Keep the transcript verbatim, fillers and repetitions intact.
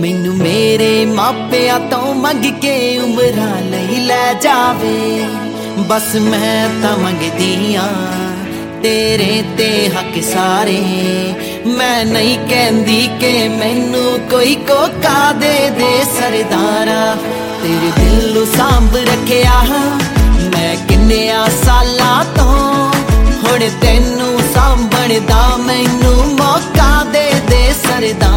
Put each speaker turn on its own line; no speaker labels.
ਮੈਨੂੰ ਮੇਰੇ ਮਾਪਿਆਂ ਤੋਂ ਮੰਗ ਕੇ ਉਮਰਾਂ ਲਈ ਲੈ ਜਾਵੇ। ਬਸ ਮੈਂ ਤਾਂ ਮੰਗਦੀ ਆਂ तेरे ते हक सारे, मैं नहीं कहंदी कि मैनू कोई कोका दे दे सरदारा। तेरे दिल नू सांभ रखिया मैं किन्निया सालां तो, हुण तैनू सांभण दा मैनू मौका दे दे सरदारा।